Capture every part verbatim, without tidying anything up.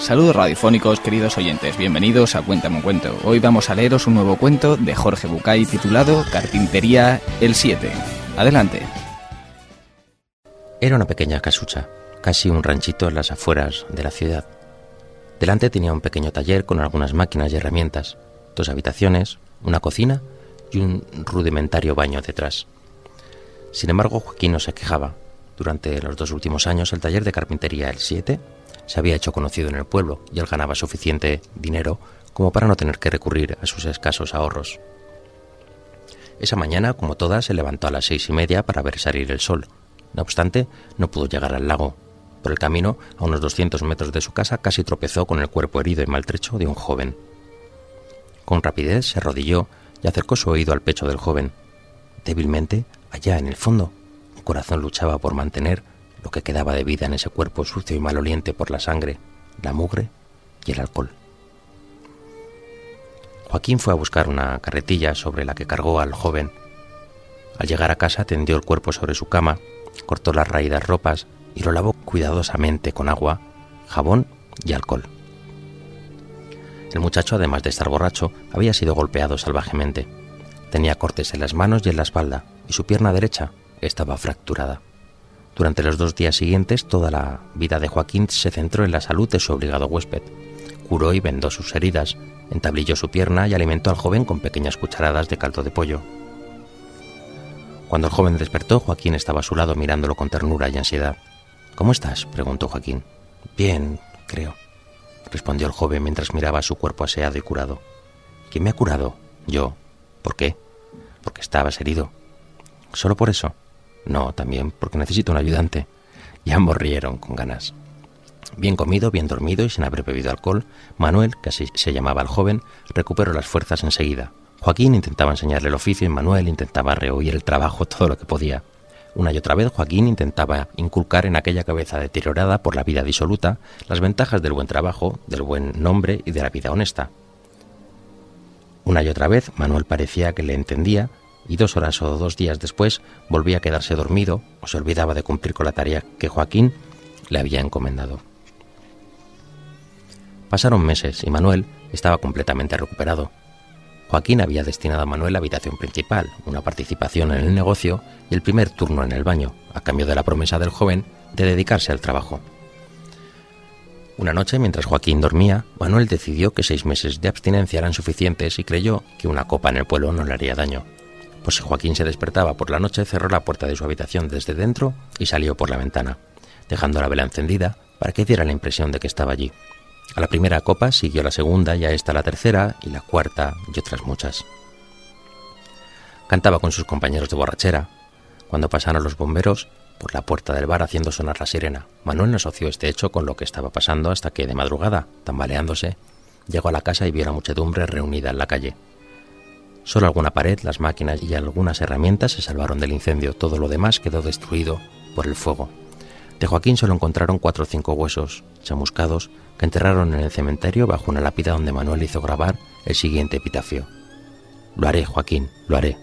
Saludos radiofónicos, queridos oyentes, bienvenidos a Cuéntame un cuento. Hoy vamos a leeros un nuevo cuento de Jorge Bucay titulado Carpintería el siete. Adelante. Era una pequeña casucha, casi un ranchito en las afueras de la ciudad. Delante tenía un pequeño taller con algunas máquinas y herramientas, dos habitaciones, una cocina y un rudimentario baño detrás. Sin embargo, Joaquín no se quejaba. Durante los dos últimos años, el taller de carpintería el siete se había hecho conocido en el pueblo y él ganaba suficiente dinero como para no tener que recurrir a sus escasos ahorros. Esa mañana, como todas, se levantó a las seis y media para ver salir el sol. No obstante, no pudo llegar al lago. Por el camino, a unos doscientos metros de su casa, casi tropezó con el cuerpo herido y maltrecho de un joven. Con rapidez se arrodilló y acercó su oído al pecho del joven. Débilmente, allá en el fondo, un corazón luchaba por mantener lo que quedaba de vida en ese cuerpo sucio y maloliente por la sangre, la mugre y el alcohol. Joaquín fue a buscar una carretilla sobre la que cargó al joven. Al llegar a casa tendió el cuerpo sobre su cama, cortó las raídas ropas y lo lavó cuidadosamente con agua, jabón y alcohol. El muchacho, además de estar borracho, había sido golpeado salvajemente. Tenía cortes en las manos y en la espalda, y su pierna derecha estaba fracturada. Durante los dos días siguientes, toda la vida de Joaquín se centró en la salud de su obligado huésped. Curó y vendó sus heridas, entablilló su pierna y alimentó al joven con pequeñas cucharadas de caldo de pollo. Cuando el joven despertó, Joaquín estaba a su lado mirándolo con ternura y ansiedad. «¿Cómo estás?», preguntó Joaquín. «Bien, creo», respondió el joven mientras miraba su cuerpo aseado y curado. «¿Quién me ha curado?». «Yo». «¿Por qué?». «Porque estabas herido». «¿Solo por eso?». «No, también porque necesito un ayudante». Y ambos rieron con ganas. Bien comido, bien dormido y sin haber bebido alcohol, Manuel, que así se llamaba el joven, recuperó las fuerzas enseguida. Joaquín intentaba enseñarle el oficio y Manuel intentaba rehuir el trabajo todo lo que podía. Una y otra vez Joaquín intentaba inculcar en aquella cabeza deteriorada por la vida disoluta las ventajas del buen trabajo, del buen nombre y de la vida honesta. Una y otra vez Manuel parecía que le entendía y dos horas o dos días después volvía a quedarse dormido o se olvidaba de cumplir con la tarea que Joaquín le había encomendado. Pasaron meses y Manuel estaba completamente recuperado. Joaquín había destinado a Manuel la habitación principal, una participación en el negocio y el primer turno en el baño, a cambio de la promesa del joven de dedicarse al trabajo. Una noche, mientras Joaquín dormía, Manuel decidió que seis meses de abstinencia eran suficientes y creyó que una copa en el pueblo no le haría daño. Pues si Joaquín se despertaba por la noche, cerró la puerta de su habitación desde dentro y salió por la ventana, dejando la vela encendida para que diera la impresión de que estaba allí. A la primera copa siguió la segunda y a esta la tercera y la cuarta y otras muchas. Cantaba con sus compañeros de borrachera. Cuando pasaron los bomberos por la puerta del bar haciendo sonar la sirena, Manuel no asoció este hecho con lo que estaba pasando hasta que, de madrugada, tambaleándose, llegó a la casa y vio la muchedumbre reunida en la calle. Solo alguna pared, las máquinas y algunas herramientas se salvaron del incendio. Todo lo demás quedó destruido por el fuego. De Joaquín solo encontraron cuatro o cinco huesos chamuscados que enterraron en el cementerio bajo una lápida donde Manuel hizo grabar el siguiente epitafio: «Lo haré, Joaquín, lo haré».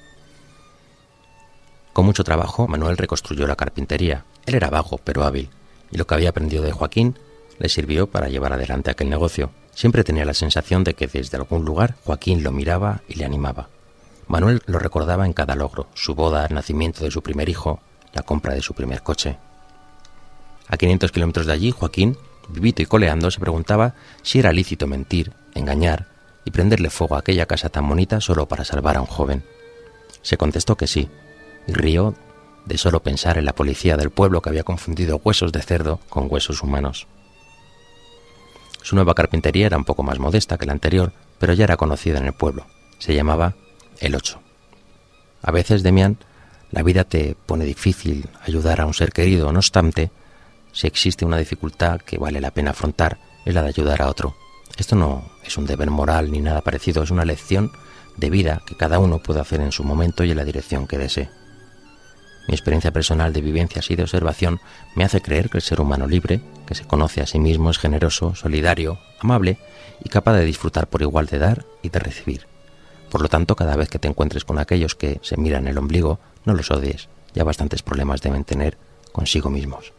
Con mucho trabajo, Manuel reconstruyó la carpintería. Él era vago, pero hábil, y lo que había aprendido de Joaquín le sirvió para llevar adelante aquel negocio. Siempre tenía la sensación de que desde algún lugar Joaquín lo miraba y le animaba. Manuel lo recordaba en cada logro: su boda, el nacimiento de su primer hijo, la compra de su primer coche. A quinientos kilómetros de allí, Joaquín, vivito y coleando, se preguntaba si era lícito mentir, engañar y prenderle fuego a aquella casa tan bonita solo para salvar a un joven. Se contestó que sí, y rió de solo pensar en la policía del pueblo que había confundido huesos de cerdo con huesos humanos. Su nueva carpintería era un poco más modesta que la anterior, pero ya era conocida en el pueblo. Se llamaba El Ocho. A veces, Demián, la vida te pone difícil ayudar a un ser querido. No obstante, si existe una dificultad que vale la pena afrontar, es la de ayudar a otro. Esto no es un deber moral ni nada parecido, es una lección de vida que cada uno puede hacer en su momento y en la dirección que desee. Mi experiencia personal de vivencias y de observación me hace creer que el ser humano libre, que se conoce a sí mismo, es generoso, solidario, amable y capaz de disfrutar por igual de dar y de recibir. Por lo tanto, cada vez que te encuentres con aquellos que se miran el ombligo, no los odies, ya bastantes problemas deben tener consigo mismos.